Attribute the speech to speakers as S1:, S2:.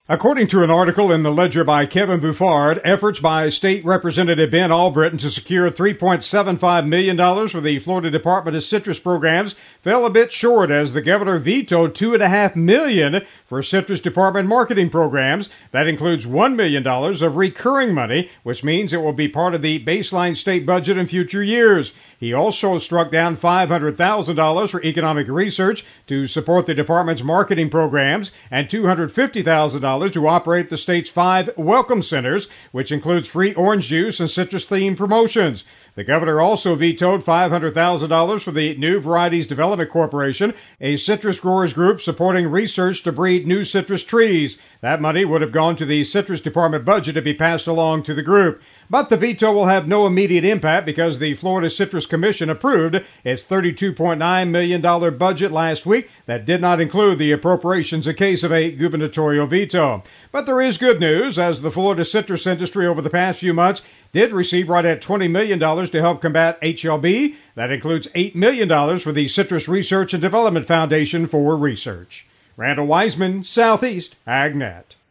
S1: According to an article in the Ledger by Kevin Bouffard, efforts by State Representative Ben Albritton to secure $3.75 million for the Florida Department of Citrus Programs fell a bit short as the governor vetoed $2.5 million for Citrus Department marketing programs. That includes $1 million of recurring money, which means it will be part of the baseline state budget in future years. He also struck down $500,000 for economic research to support the department's marketing programs and $250,000 to operate the state's 5 welcome centers, which includes free orange juice and citrus-themed promotions. The governor also vetoed $500,000 for the New Varieties Development Corporation, a citrus growers group supporting research to breed new citrus trees. That money would have gone to the Citrus Department budget to be passed along to the group. But the veto will have no immediate impact because the Florida Citrus Commission approved its $32.9 million budget last week. That did not include the appropriations in case of a gubernatorial veto. But there is good news, as the Florida citrus industry over the past few months did receive right at $20 million to help combat HLB. That includes $8 million for the Citrus Research and Development Foundation for research. Randall Wiseman, Southeast AgNet.